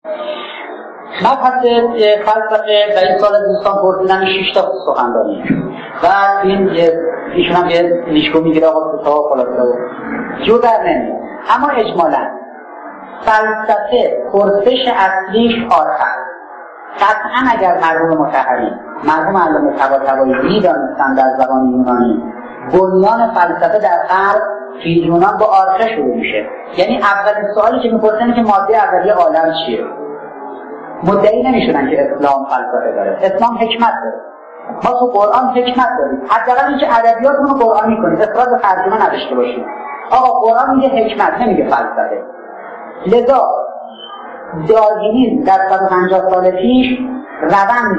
مبحث فلسفه و این سال دوستان پرسیدن 6 تا سخنرانی و ایشون هم یه لیشکو میگیره آقا تا خلاصه و جو در نمیاد. اما اجمالا فلسفه پرسش اصلیش آرخ. قطعا اگر مرحوم مطهری مرحوم علامه طباطبایی میدانستند در زبان یونانی بنیان فلسفه در غرب فی یونان با آرخه شروع میشه، یعنی اولین سوالی که میپرسن که ماده اولیه عالم چیه. مدعی نمیشدن که اسلام فلسفه داره، اسلام حکمت داره. ما تو قرآن حکمت داریم، حداقل اینکه ادبیاتمون رو قرآنی کنید، اصرار به ترجمه نداشته باشید. آقا قرآن میگه حکمت، نمیگه فلسفه. لذا داروینیسم در 150 سال پیش روند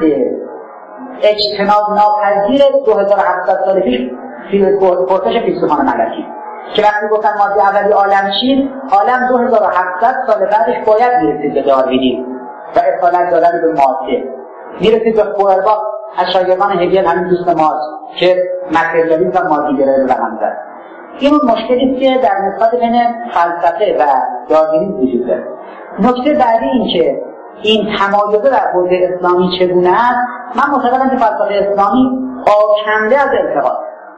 اجتناب ناپذیر 2700 سال پیش پرسش فیلسوفان ملکی که وقتی گفتن ماده اولیه عالم چیست، عالم 2700 سال بعدش باید میرسید به داروینیسم و اصالت دادن به ماده، میرسید به فوئرباخ از شاگردان هگل، همین دوست ماست که متریالیسم و مادیگرایی رو رقم زد. این اون مشکلی که در نسبت بین فلسفه و داروینیسم وجود داره. نکته بعدی این که این تمایزه در حوزه اسلامی چگونه است، من معتقدم که فلسفه اسلامی آکنده از انتقاد،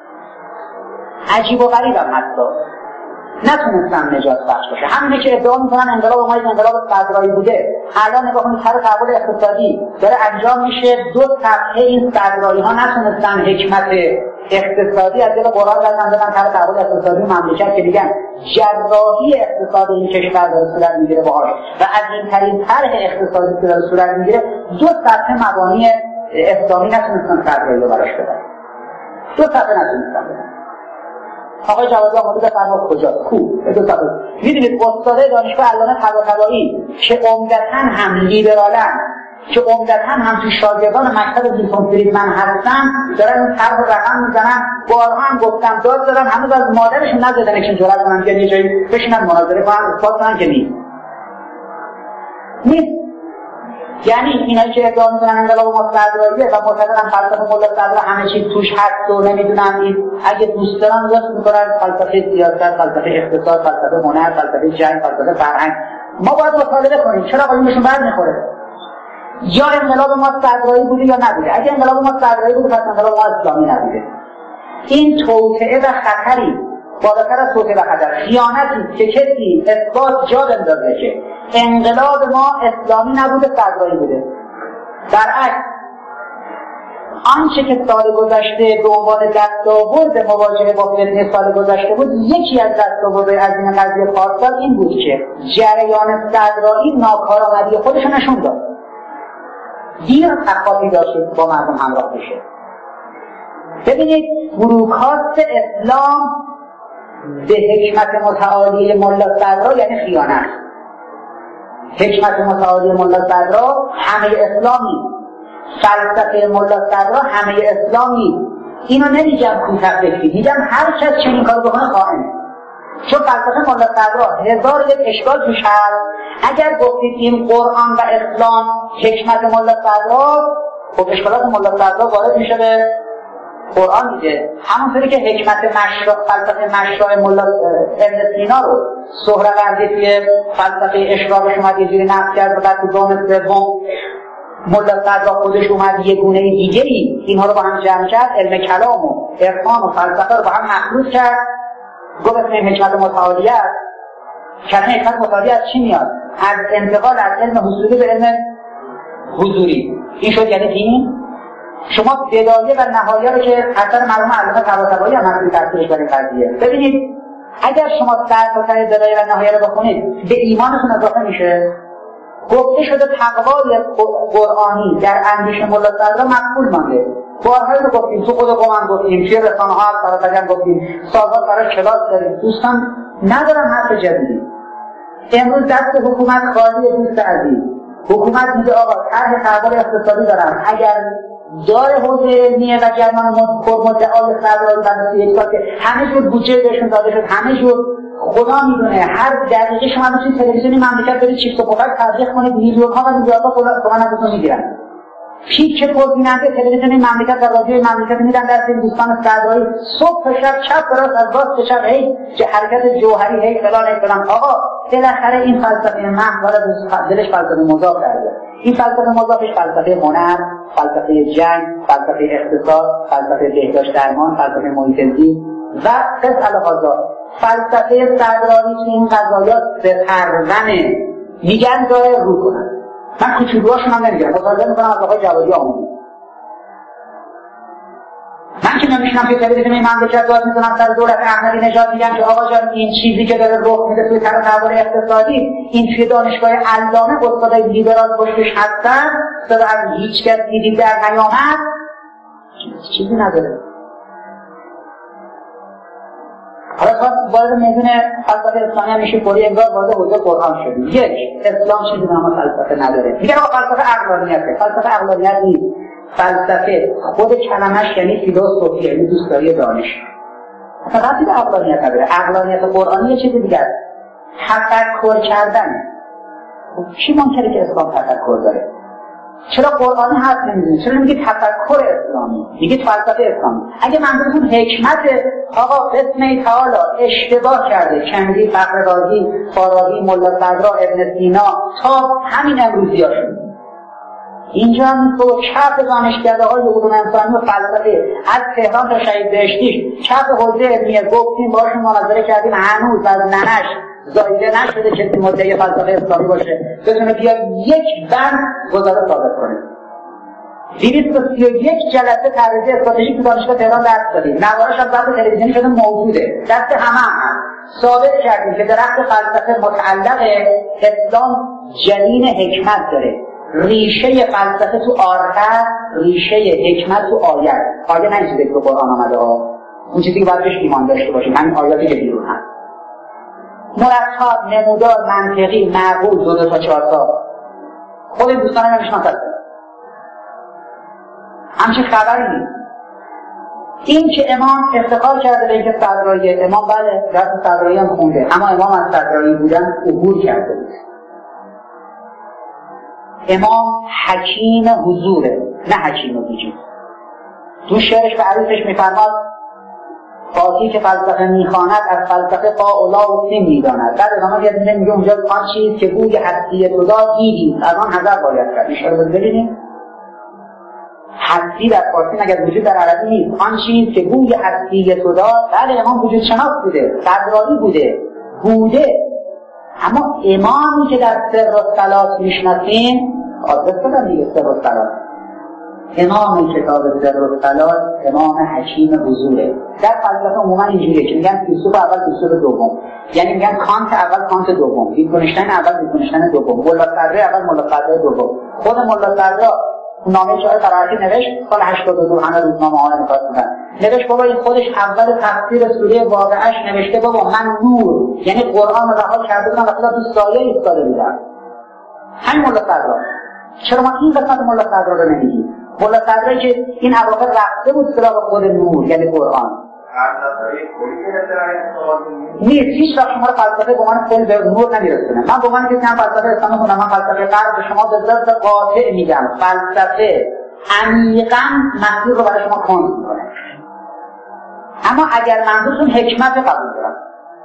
عجیب و غریب هم حتی نتونستن نجات بخش باشه. همینه که ادعا میکنن انقلاب ما یک انقلاب صدرایی بوده. الان نگاه کنید سر تحول اقتصادی داره انجام میشه، 2 صفحه این صدرایی ها نتونستن حکمت اقتصادی از دل قرآن دادن سر تحول اقتصادی مملکت که میگن جراحی اقتصاد این کشور داره صورت میگیره باهاش و از این ترین طرح اقتصادی که داره صورت میگیره 2 صفحه مبانی اسلامی نتونستن صدرایی رو براش بدن. 2 صفحه نتونستن بدن. آقای جوادی آماده بفرمایید کجاست؟ کو؟ میدونید استاد دانشگاه علامه طباطبایی که عمدتاً هم لیبرالن، که عمدتاً هم تو شاگردان مکتب میلتون فریدمن هستن، دارن این طرح رقم میزنن. بارها هم گفتم داد دادن، هنوز از مادرشون نزدن که جرأت کنن که یه جایی بشینن مناظره کنن، اثبات کنن که نیست. یعنی اینایی که ادعا میکنن انقلاب ما صدراییه و معتقدن فلسفه ملا صدرا همه چیز توش هست و نمیدونن، اگه دوست دارن راست میکنن فلسفه سیاست، فلسفه اقتصاد، فلسفه هنر، فلسفه جنگ، فلسفه فرهنگ. ما باید مطالعه کنیم چرا قایمشون برمیخوره. یا انقلاب ما صدرایی بوده یا نبوده. اگه انقلاب ما صدرایی بوده پس انقلاب ما اسلامی نبوده. این توطئه و خطری بالاتر از توطئه و خطر، خیانتی که کسی اثبات جا بندازه که انقلاب ما اسلامی نبوده صدرایی بوده. برعکس آنچه که سال گذشته به عنوان دستاورد مواجهه با فتنه سال گذشته بود، یکی از دستاوردهای از این قضیه پارسال این بود که جریان صدرایی ناکارآمدی خودش نشون داد. دیر تخاطی داشت با مردم همراه بشه. ببینید بروکاست اسلام به حکمت متعالی ملا صدرا یعنی خیانت. حکمت متعالی ملا صدرا همه اسلامی، فلسفه ملا صدرا همه اسلامی. اینو نمیگم کوتاه فکری، میگم هر کس چنین کارو بکنه خائنه. چون فلسفه ملا صدرا 1001 اشکال توش هست. اگر گفتید این قرآن و اسلام حکمت ملا صدرا، خب اشکالات ملا صدرا وارد میشه به قرآن دیگه. همونطوری که حکمت مشروع، فلسفه مشروع ملا ابن سینا رو سهروردی توی فلسفه اشراقش اومد یه جوری نقد کرد و بعد تو گام سوم ملا صدرا خودش اومد یه گونه دیگه‌ای اینها رو با هم جمع کرد، علم کلام و عرفان و فلسفه رو با هم مخلوط کرد. گفت این حکمت متعالی است. کلمه حکمت متعالی از چی میاد؟ از انتقال از علم حصولی به علم حضوری. این شد یعنی دین. شما بدایه و نهایه رو که اثر مرحوم علامه طباطبایی هم هستید تفسیرش برای قضیه. ببینید اگر شما سر تا سر بدایه و نهایه رو بخونید به ایمانتون اضافه میشه. گفته شده تقوای قرآنی در اندیشه ملا صدرا مقبول مانده. بارهایی رو گفتیم، تو خود قوم گفتیم، توی رسانه ها هم گفتیم، سالها برای کلاس داریم. دوستان ندارم حرف جدیدی. امروز دست حکومت خالی دوست عزیز. حکومت میگه آقا طرح تحول اقتصادی دارم، اگر داره حوزه علمیه و جریان پرمدعای صدرایی بنده یک سال که همه جور بودجه بهشون داده شد، همه جور خدا میدونه هر دقیقه شما توی تلویزیونی مملکت برید چیپس و پفک تبلیغ کنید، میلیون‌ها و میلیاردها تومان ازتون میگیرن. پیک پربیننده تلویزیون مملکت و رادیوی مملکت میدن در این دوستان صدرایی صبح تا شب، چپ تا راست، از راست تا چپ، هی حرکت جوهری، هی فلان. آقا بالاخره این فلسفه محور دلش فلسفه مضاف کرده. این فلسفه مضافش فلسفه هنر، فلسفه جنگ، فلسفه اقتصاد، فلسفه بهداشت درمان، فلسفه محیط زیست و قص الهازا. فلسفه صدرایی که این قضایات به پرونده میگن داره رو کنن. من کوچولوهاشون هم نمیگم، مصادره میکنم از آقای جوادی آموزی. من که نمیشنم که تلویزیون مملکت داد میکنم سر دولت احمدی نژاد میگم که آقا جان این چیزی که داره رخ میده توی تحول اقتصادی، این توی دانشگاه علامه استادای لیبرال پشتش هستن، صدا از هیچ کس دیدی در نیامد، چیزی نداره. حالا وارد میدون فلسفه اسلامی هم میشه پوری انگار وارد حوزه قرآن شدیم. یک، اسلام چیزی به نام فلسفه نداره. میگن آقا فلسفه عقلانیته. فلسفه عقلانیت نیست. فلسفه خود کلمش یعنی فیلسوفی، یعنی دوستداری دانش. فقط به عقلانیت نداره. عقلانیت قرآنی یه چیز دیگه است. تفکر کردن. چی منکره که اسلام تفکر داره؟ چرا قرآنی حرف نمیزنید؟ چرا نمیگید تفکر اسلامی؟ میگید فلسفه اسلامی. اگه منظورتون حکمت، آقا بسم تعالی اشتباه کرده کندی، فخر رازی، فارابی، ملا صدرا، ابن سینا تا همین امروزیاشون. اینجا هم تو چپ دانشکده های علوم انسانی و فلسفه از تهران تا شهید بهشتی، چپ حوزه علمیه گفتیم باشون مناظره کردیم، هنوز از ننش زایده نشده که مدعی فلسفه اسلامی باشه بتونه بیاد یک بند گزاره ثابت کنه. 231 جلسه تعریض استراتژیک تو دانشگاه تهران درس دادیم، نوارش هم بعد تلویزیونی شده موجوده، دست همه هم ثابت کردیم که درخت فلسفه متعلق اسلام جنین حکمت داره. ریشه فلسفه تو آرخ، ریشه حکمت تو آیت. آیه نه چیزی که تو قرآن آمده ها، اون چیزی که باید بهش ایمان داشته باشیم، همین آیاتی که بیرون هست. مرتب، نمودار، منطقی، معقول، 2 تا 4 تا. خود این دوستان هم میشناسد. همچین خبری نیست. این که امام افتخار کرده به اینکه صدرایی، امام بله درس صدرایی هم خونده، اما امام از صدرایی بودن عبور کرده بود. امام حکیم حضوره، نه حکیم وجود. تو شعرش به عروسش میفرماد فاتی که فلسفه میخواند از فلسفه فاولا و سین میداند. بعد ادامه یاد میگه اونجا آن چیز که بوی هستی تو داد دیدیم، از آن حذر باید کرد. اشاره ببینید هستی در فارسی اگر وجود در عربی نیست، آن چیز که بوی هستی تو داد. بله امام وجود شناس بوده، صدرایی بوده، اما امامی که در سر و صلات میشناسیم آدرس بدن دیگه. سر و صلات امام کتاب سر و صلات امام حکیم حضوره. در فلسفه عموما اینجوریه که میگن فیلسوف اول فیلسوف دوم، یعنی میگن کانت اول کانت دوم، ویتگنشتاین اول ویتگنشتاین دوم، ملا صدرا اول ملا صدرا دوم. خود ملا صدرا نامه شاعر فرعی نوشت سال 82 همه روزنامه ها نکات می‌کرد. نوشت بابا این خودش اول تفسیر سوره واقعش نوشته بابا من نور یعنی قرآن رو رها کرده بودم و خدا تو سایه ایستاده بودم. همین ملا صدرا. چرا ما این قسمت ملا صدرا رو نمیگیم؟ ملا صدرا که این اواخر رفته بود سراغ خود نور یعنی قرآن. نیست هیچ وقت شما رو فلسفه به من کل به نور نمیرسونه. من به من که فلسفه اسلامی خونم، من فلسفه غرب به شما به ضرب قاطع میگم فلسفه عمیقاً مسیر رو برای شما کند میکنه. اما اگر منظورتون حکمت قبول دارم،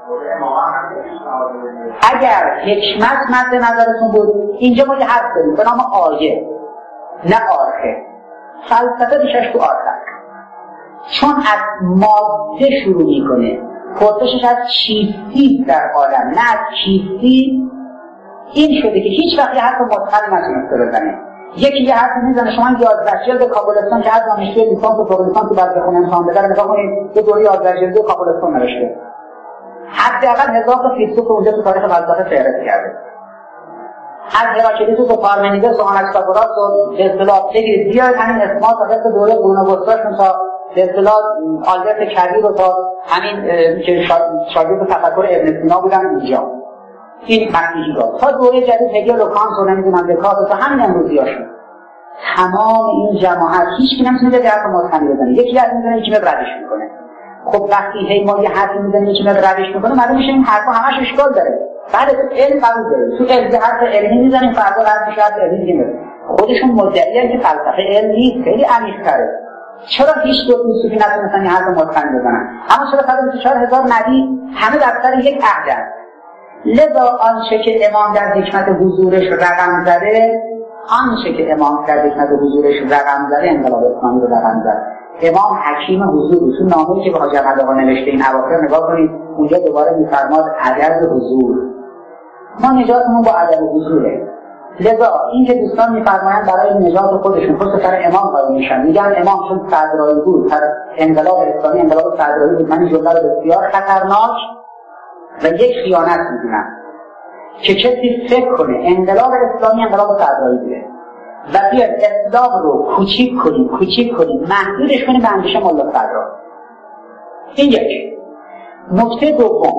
اگر حکمت مد نظرتون بود، اینجا ما یه حرف داریم به نام آیه نه آرخه. فلسفه بیشش تو آرخه، چون از ماده شروع میکنه، پرسشش از چیستی در عالم نه از چیستی. این شده که هیچ وقت یه حرف متقن نتونسته بزنه. یکی یه حرف میزنه شما 11 جلد کابلستان که هر دانشجوی لیسانس و فوق لیسانس بعد بخونه امتحان بده نگاه کنید یه دوره 11 جلد کابلستان نوشته. حداقل 1000 تا فیلسوف اونجا تو تاریخ فلسفه فهرست کرده. از هراکلیتوس و پارمنیدس و آناکساگوراس و به اصطلاح بگیرید بیاید همین اسمات تا قصد دوره قرون وسطاشون تا به اصطلاح آلبرت کبیر و تا همین که شاگرد تفکر ابن سینا بودن اینجا. این مسیحی‌ها تا دوره جدید هگل و کانت و نمیدونم دکارت تا همین امروزیاشون. تمام این جماعت هیچ کی نمیتونه به حرف متقن بزنه. یکی حرف میزنه یکی میاد ردش میکنه. خب وقتی هی ما یه حرفی میزنیم یکی میاد ردش میکنه معلوم میشه این حرفا همش اشکال داره. بعد علم قبول داره، تو علم حرف علمی میزنیم، فردا رد میشه حرف علمی دیگه میره. خودشون مدعیان که فلسفه علم نیست، خیلی عمیق‌تره. چرا هیچ دو فیلسوفی نتونستن این حرف متقن بزنن؟ اما چرا 124,000 نبی همه در سر یک عهدن؟ لذا آنچه که امام در حکمت حضورش رقم زده، آنچه که امام در حکمت حضورش رقم زده انقلاب اسلامی رو رقم زد. امام حکیم حضور، تو نامه‌ای که به حاجی احمدآقا نوشته این اواخر نگاه کنید، اونجا دوباره می‌فرماد ادب حضور. ما نجاتمون با ادب حضوره. لذا این که دوستان می‌فرمایند برای نجات خودشون پشت سر امام قایم میشن، میگن امام چون صدرایی بود، انقلاب اسلامی انقلاب صدرایی بود، من این جمله رو بسیار خطرناک و یک خیانت می‌دونم که کسی فکر کنه انقلاب اسلامی انقلاب صدرایی بوده و بیاد اسلام رو کوچیک کنیم محدودش کنیم به اندیشه ملا صدرا. این یک. نکته دوم،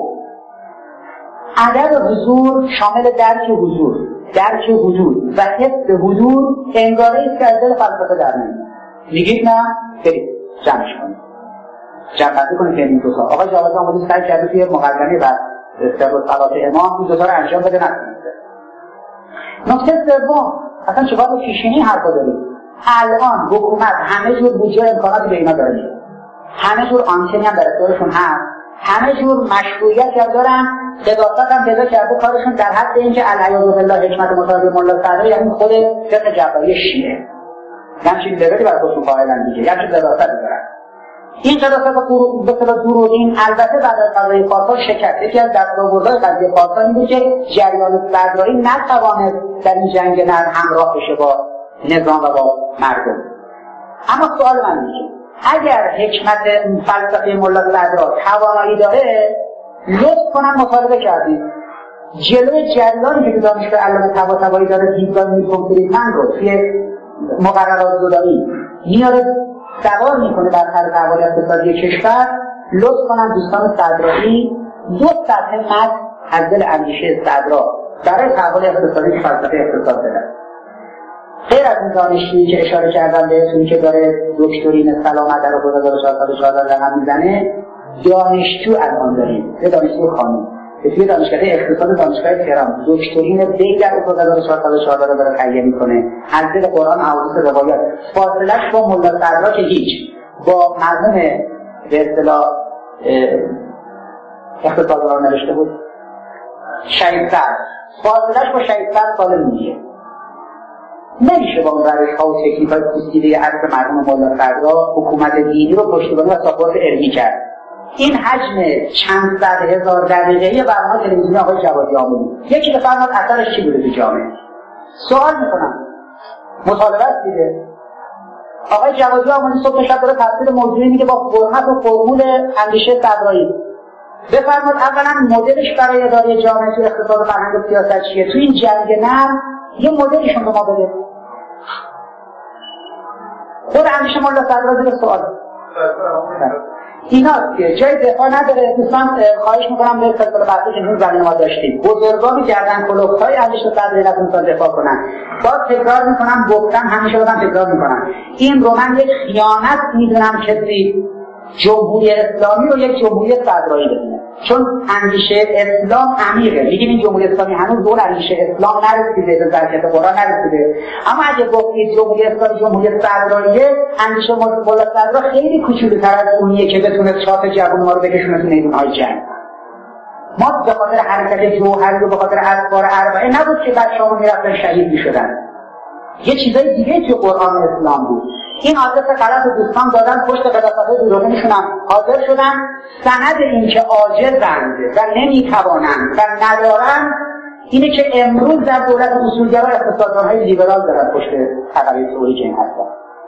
ادب حضور شامل درک حضور و حس حضور انگاره ایست که از دل فلسفه در نمیاد. میگید نه؟ برید جمعش کنید، جمع‌بندی کنید که این دو تا آقای جواد آمدی سعی کرده توی مقدمه و استقبال صلات امام این دو تا رو انجام بده نکنید. نکته سوم، اصلا چه باید پیشینی حرفا داریم؟ الان حکومت همه جور بودجه امکاناتی به اینا داره میده، همه جور آنتنی هم در اختیارشون هست، همه جور مشروعیتی هم دارن، قداست هم پیدا کرده کارشون در حد اینکه العیاذ بالله حکمت مصادره ملا صدرا یعنی خود فقه جعفری شیعه همچین لبلی برای خودشون قائلن دیگه، یعنی قداستی دارن. این قداست به اصطلاح دورودین البته بعد از قضیه پارسال شکست. یکی از دستاوردهای قضیه پارسال این بود که جریان صدرایی نتوانست در این جنگ نرم همراه بشه با نظام و با مردم. اما سوال من اینه اگر حکمت فلسفه ملا صدرا توانایی داره، لطف کنم مطالبه کردید جلوی جریانی که دانشگاه علامه طباطبایی داره دیدگاه میکنفریدمن رو توی مقررات زدایی میاره سوار میکنه بر سر تحول اقتصادی کشور، لطف کنم دوستان صدرایی 2 صفحه متن از دل اندیشه صدرا برای تحول اقتصادی که فلسفه اقتصاد بدن. غیر از این دانشجویی که اشاره کردم بهتون که داره دکترین سلامت در 1414 رقم میزنه، دانشجو الان داریم، یه دانشجو خانم توی دانشگاه اقتصاد دانشگاه تهران دکترین دی در 1414 رو داره تهیه میکنه از دل قرآن احادیث روایات. فاصله‌اش با ملا صدرا که هیچ، با مرحوم به اصطلاح اقتصاددان نوشته بود شهید سعد، فاصله‌اش با شهید سعد سال میشه. نمیشه با اون روش‌ها و تکنیک‌های پوسیده عصر مرحوم ملا صدرا حکومت دینی رو پشتیبانی و ساپورت علمی کرد. این حجم چند صد هزار دقیقه‌ای برنامه تلویزیونی آقای جوادی آمدی یکی بفرماد اثرش چی بوده تو جامعه؟ سوال میکنم، مطالبه است دیگه. آقای جوادی آمدی صبح شب داره تفسیر موضوعی میگه با فرمت و فرمول اندیشه صدرایی. بفرماد اولا مدلش برای اداره جامعه تو اقتصاد و فرهنگ و سیاست چیه؟ تو این جنگ نرم یه مدلشون به ما بده. خود اندیشه ملا صدرا زیر سوال ایناست که جای دفاع نداره. دوستان خواهش میکنم به سلسله بحثی که این زمینه ما داشتیم بزرگان گردن کلوفت‌های اندیشه صدرایی نتونستن دفاع کنن. باز تکرار میکنم، گفتم همیشه بودم تکرار میکنم، این رو من یک خیانت میدونم کسی جمهوری اسلامی رو یک جمهوری صدرایی بدونه، چون اندیشه اسلام عمیقه. میگیم این جمهوری اسلامی هنوز دور اندیشه اسلام نرسیده، به ظرفیت قرآن نرسیده، اما اگه گفتید جمهوری اسلامی جمهوری صدراییه، اندیشه ملا صدرا خیلی کوچولوتر از اونیه که بتونه چاپ جوون ما رو بکشونه تو میدون‌های جنگ. ما به خاطر حرکت جوهری و به خاطر اذکار اربعه نبود که بچه‌ها میرفتن شهید میشدن، یه چیزای دیگه تو قرآن اسلام بود. این آدرس غلط دوستان دادن پشت قداست‌های دورانیشون حاضر شدن سند این که عاجزند و نمیتوانند و ندارن اینه که امروز در دولت اصولگرا اقتصاددان‌های لیبرال دارن پشت عقبه تئوریک این حرفا.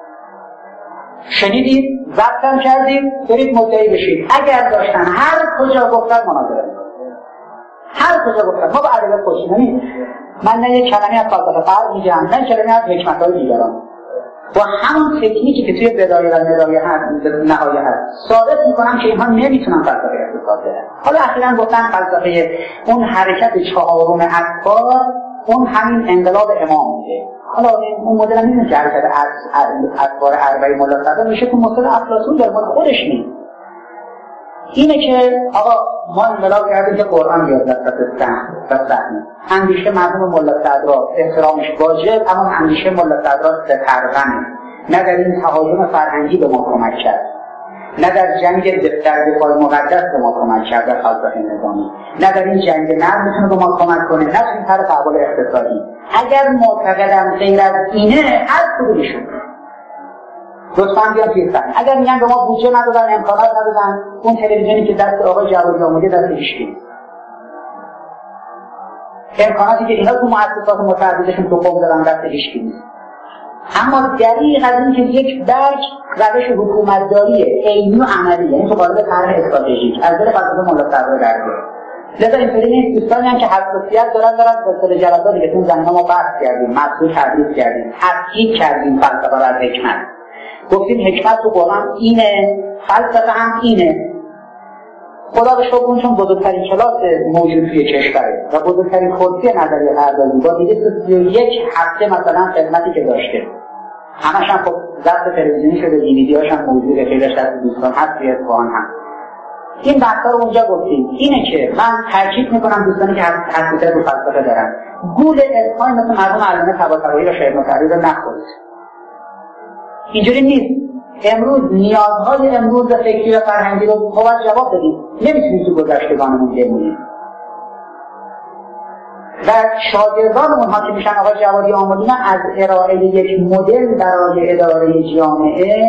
شنیدید؟ ضبطم کردید؟ برید مدعی بشید. اگر داشتن هر کجا گفتن مناظره می‌کنن، هر کجا گفتن ما با ادبیات خوشیم نمی‌کنیم. من نه یک کلمه از فلسفه فرض میگم، نه کلمه از حکمت‌های دیگران. با همون تکنیکی که توی بدایه و نهایه هست ثابت میکنم که اینها نمیتونن فلسفه اقتصاد بدن. حالا اخیراً گفتن فلسفه اون حرکت چهارم افکار اون همین انقلاب امام میده. حالا اون مدل هم میدونه که حرکت افکار اربعه ملا صدرا میشه تو مصطلح افلاطون در مورد خودش نیست. اینه که آقا ما انقلاب کردیم که قرآن بیاد وسط صحنه. اندیشه مرحوم ملا صدرا احترامش واجب، اما اندیشه ملا صدرا سترغنه، نه در این تهاجم فرهنگی به ما کمک کرد، نه در جنگ در دفاع مقدس به ما کمک کرد در فلسفه نظامی، نه در این جنگ نرم میتونه به ما کمک کنه، نه در این طرف احوال اقتصادی. اگر معتقدم غیر از اینه هر کدومشون لطفاً بیان توی صحنه. اگر میگن به ما بودجه ندادن، امکانات ندادن، اون تلویزیونی که دست آقای جوادی آمده دست هیچکی، امکاناتی که اینا تو مؤسسات متعددشون تو قم دارن دست هیچکی نیست. اما دلیل از این که یک برگ روش حکومتداری علمی و عملی، یعنی تو قالب طرح استراتژیک از دل فلسفه ملا صدرا در میاد. لذا اینطوری نیست دوستانی هم که حساسیت دارن سلسله جلساتی که تو زمینه ما بحث کردیم، مطلوب تدریس کردیم، تفکیک کردیم فلسفه را از حکمت. گفتیم حکمت تو قرآن اینه، فلسفه هم اینه. خدا به شکر چون بزرگترین کلاس موجود توی کشوره و بزرگترین کرسی نظریه پردازی با 231 هفته مثلا خدمتی که داشته، همش هم خب ضبط تلویزیونی شده، دیویدی‌هاش هم موجوده، خیلیش دست دوستان هست توی اصفهان هم. این بحثا رو اونجا گفتیم. اینه که من تاکید میکنم دوستانی که حساسیت رو فلسفه دارن، گول اسمای مثل مرحوم علامه طباطبایی و شهید مطهری رو نخورید. اینجوری نیست. امروز نیازهای امروز فکری و فرهنگی رو باید جواب بدیم. نمیتونیم تو گذشتگانمون بمونیم. و شاگردان اونها که میشن آقای جوادی آمدی از ارائه یک مدل برای اداره جامعه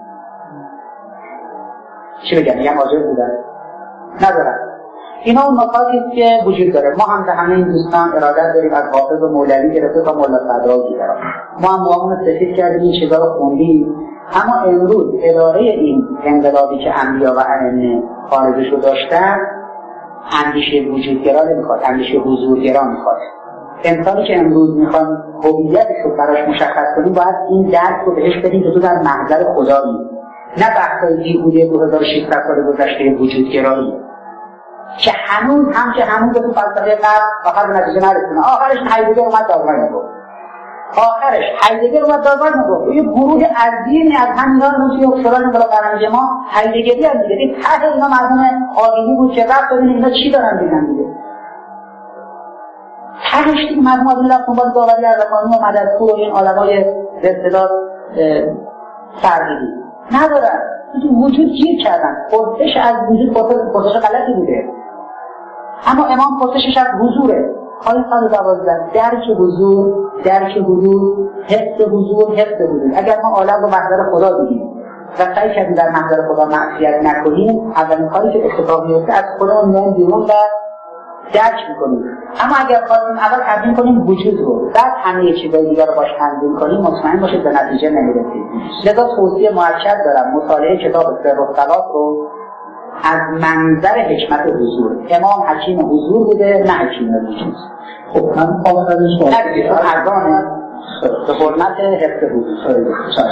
چی بگم؟ میگم واجب بودن ندارن. اینا اون نکاتی است که وجود داره. ما هم به همه این دوستان ارادت داریم، از حافظ و مولوی گرفته تا ملا صدرا دیگران. ما هم موامون سفید کردیم، این چیزا رو خوندیم. اما امروز اداره این انقلابی که انبیا و ائمه خارجش رو داشتن، اندیشه وجودگرا نمیخواد، اندیشه حضورگرا میخواد. انسانی که امروز میخوان هویتش رو براش مشخص کنیم باید این درک رو بهش بدیم که تو در محضر خدایی، نه بحثای بیهوده 2600 سال گذشته وجودگرایی که هنوز به تو فلسفه غرب آخر به نتیجه نرسونه. آخرش هایدگر اومد داروین میگفت، یه گروه عظیمی از همینا رو توی اکسلان برای فرهنگ ما هایدگری هم دیگه ته اینا مرحوم آدمی بود که رفت ببینیم اینا چی دارن میگن دیگه. تهش دیگه مرحوم آدمی رفت دنبال داوری اردکانی و مددپور و این آدمای به اصطلاح سرگیری ندارن، تو وجود گیر کردن. پرسش از وجود پرسش غلطی بوده، اما امام پرسشش از حضوره. آیه 112 درک حضور، حس حضور. اگر ما عالم رو محضر خدا دیدیم و سعی کردیم در محضر خدا معصیت نکنیم، اولین کاری که اتفاق میفته از خودمون میایم بیرون و درک میکنیم. اما اگر خواستیم اول تبیین کنیم وجود رو، بعد همه چیزای دیگر رو باش تنظیم کنیم، مطمئن باشید به نتیجه نمیرسید. لذا توصیه موکد دارم مطالعه کتاب سر و صلات رو از منظر حکمت حضور. امام حکیم حضور بوده، نه حکیم وجود. خب من آخرش ارگانه به حرمت حفظ حضور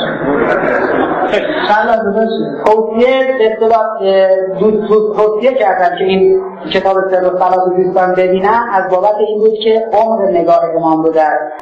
توصیه کردم که این کتاب سر و صلات رو دوستان ببینن، از بابت این بود که عمر نگاه امام رو در